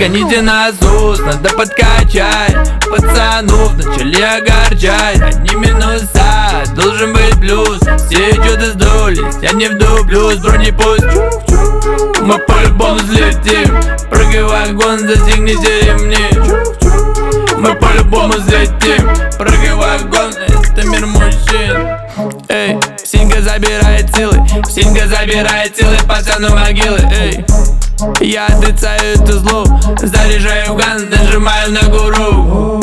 Подгоните насос, надо подкачать. Пацанов начали огорчать. Одни минуса, должен быть плюс. Все что-то сдулись, я не вдуплюсь. Бронепоезд, мы по-любому взлетим. Прыгай в вагон, застегните ремни. Мы по-любому взлетим. Прыгай в вагон, это мир мужчин. Эй, синька забирает силы, синька забирает силы, пацану могилы. Эй, я отрицаю это зло, заряжаю ган, нажимаю на гуру.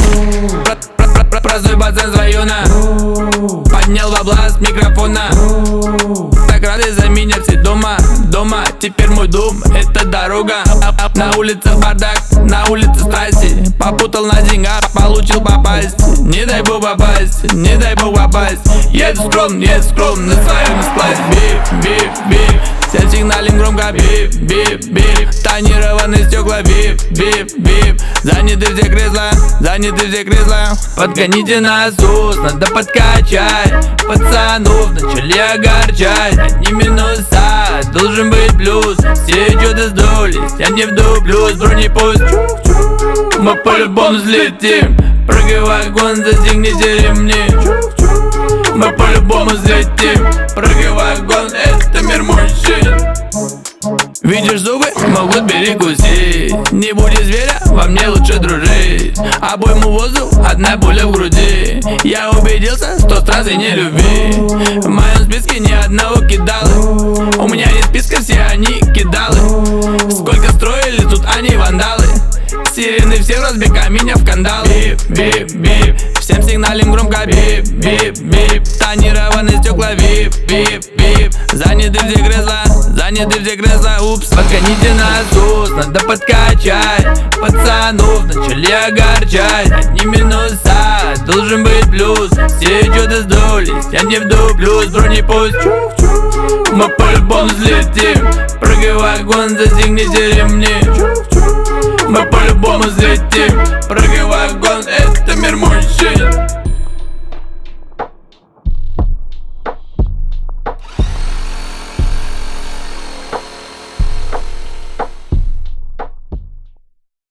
Простой пацан с района, поднял бабла с микрофона. Так рады за меня все дома, дома. Теперь мой дом — это дорога. На улице бардак, на улице страсти. Попутал на деньгах, получил попасть. Не дай бог попасть, не дай бог попасть. Еду скромно на своем сплаве. Бип, бип, бип. Всем сигналим громко, бип, бип, бип. Тонированные стекла, бип, бип, бип. Заняты все кресла, заняты все кресла. Подгоните насос, надо подкачать. Пацанов начали огорчать. Одни минуса, должен быть плюс. Все что-то сдулись, я не вдуплюсь. Бронепоезд, мы по-любому взлетим. Прыгай в вагон, застегните ремни. Мы по-любому взлетим. Прыгай в вагон, это мир мужчин. Видишь зубы, могут перекусить. Не будь зверя, во мне лучше дружить. Обойму воздух, одна пуля в груди. Я убедился, что страсти не люби. В моем списке ни одного кидалы. У меня нет списка, все они кидалы. Сколько строили, тут они вандалы. Сирены все разбега меня в кандалы. Бип, бип, бип. Всем сигналим громко, бип, бип, бип. Тонированные стекла, бип, бип, бип. Заняты все кресла, заняты все кресла. Упс. Подгоните насос, надо подкачать. Пацанов начали огорчать. Одни минуса, должен быть плюс. Все что-то сдулись, я не вдуплюсь. Бронепоезд, мы по-любому взлетим. Прыгай в вагон, застегните ремни. Мы по-любому взлетим. Прыгай в вагон.